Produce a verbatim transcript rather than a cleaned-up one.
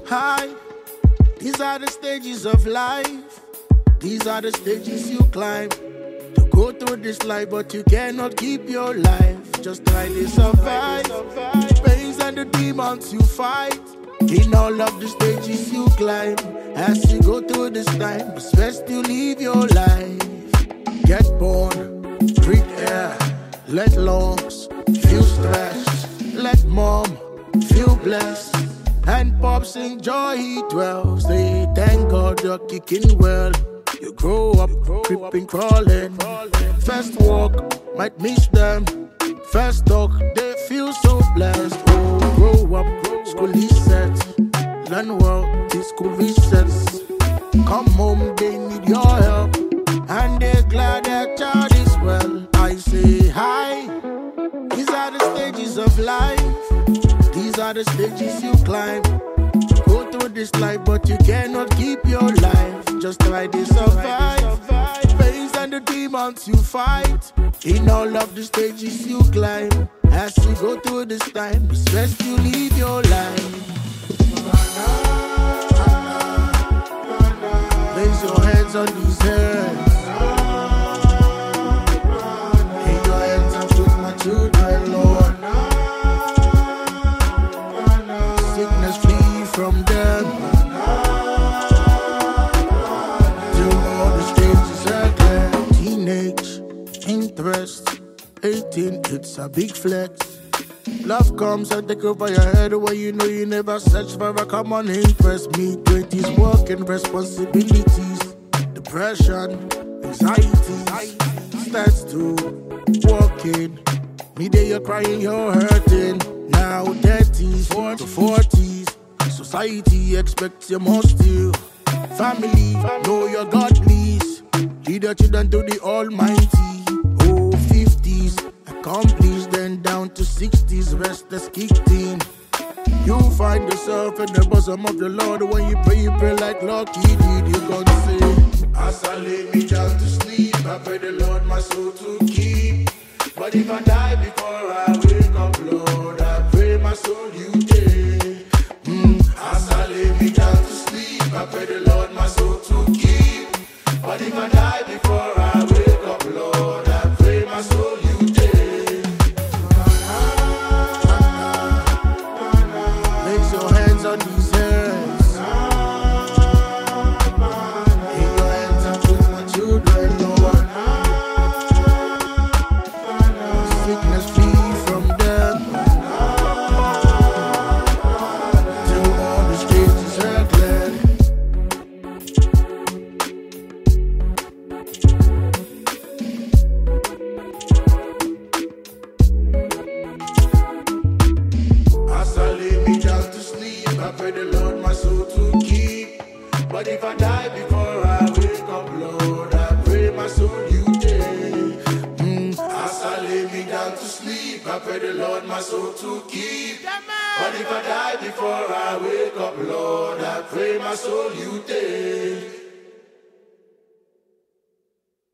Hi, these are the stages of life. These are the stages you climb to go through this life, but you cannot keep your life. Just try to survive. Pains and the demons you fight. In all of the stages you climb, as you go through this time, it's best to live your life. Get born, breathe air, let lungs feel stress. Let mom feel blessed, and pops enjoy he dwells. They thank God you're kicking well. You grow up, creeping, crawling. First walk, might miss them. First talk, they feel so blessed. Oh, grow up, school resets. Learn well, till school resets. Come home, they need your help, and they're glad their child is well. I say hi. These are the stages of life. These are the stages you climb. Go through this life, but you cannot keep your life. Just try to survive. Pains and the demons you fight. In all of the stages you climb, as you go through this time, it's best you live your life. Raise your hands on these hands. Lay your hands up with my children, Lord. Sickness flee from them. Till all the stages are clear. Teenage interest, eighteen, it's a big flex. Love comes and take over your head when you know you never search for a common interest. Me twenties, working responsibilities, depression, anxiety starts to walking. Me day you're crying, you're hurting. Now thirties to forties, society expects you must do. Family, know your God please. Lead your children to the Almighty. Oh, fifties, accomplished, then down to sixties, rest is kicked in. You find yourself in the bosom of the Lord. When you pray, you pray like Lucky did. You gonna say, as I lay me down to sleep, I pray the Lord my soul to keep. But if I die before I wake up, Lord, I pray my soul you take. Mm. As I lay me down to sleep, I pray the Lord my soul to keep. But if I die before I wake up, Lord, I pray my soul you take. Raise your hands on these hands. Lay your hands up with my children, Lord. Sickness flee from them. Till all the stages are cleared. As I lay me down to sleep, I pray the Lord my soul to keep. But if I die before I wake up, Lord, I pray my soul you take. Mm. As I lay me down to sleep, I pray the Lord my soul to keep. But if I die before I wake up, Lord, I pray my soul you take.